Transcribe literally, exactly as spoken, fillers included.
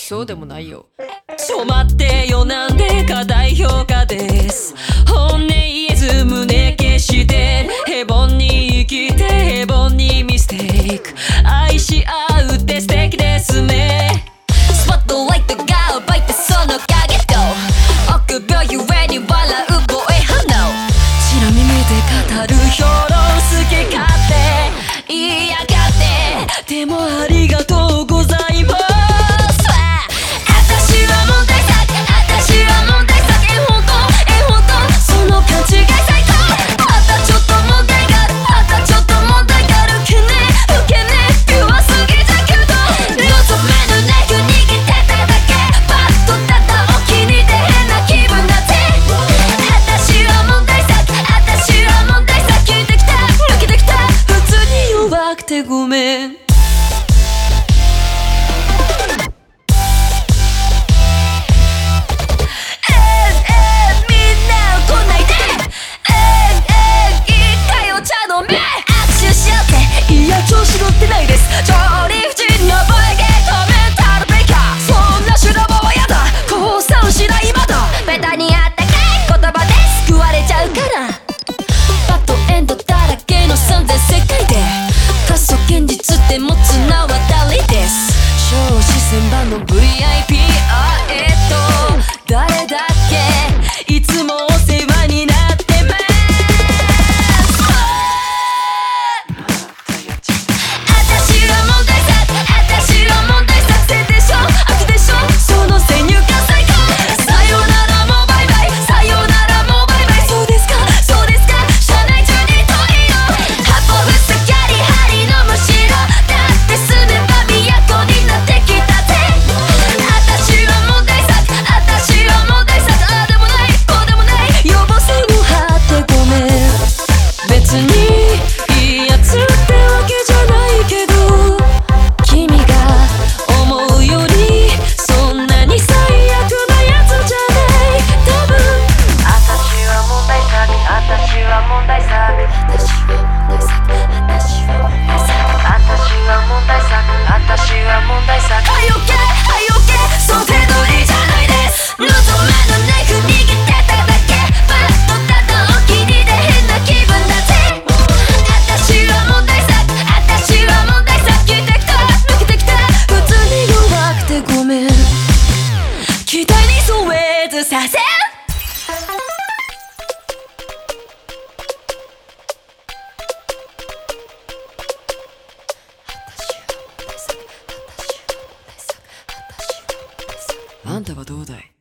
そうでもないよ。 ちょ待ってよ、なんで課題評価です。本音言えず胸消して平凡に生きて平凡にミステイク愛し合うって素敵ですね。スポットライトが奪いてその影と臆病ゆえに笑う防衛反応ちら耳で語る評論好き勝手言いやがってでもありがとうございます。私は問題作私は問題作えほんとえほんとその勘違い最高あったちょっと問題があるあったちょっと問題があるけねウケねピュアすぎたけど望めぬネク握ってただけパッとただお気に入りで変な気分だって私は問題作私は問題作聞いてきた抜けてきた普通に弱くてごめん調子乗ってないです超理不尽なボケコメンタルブレイカーそんな修羅場はやだ降参しないまだベタにあったかい言葉で救われちゃうからバッドエンドだらけの三千世界で仮想現実って持つ名は誰です超視線版の ブイアイピー あえっと誰だっけいつもお世話になってます期待に添えずさせあんたはどうだい。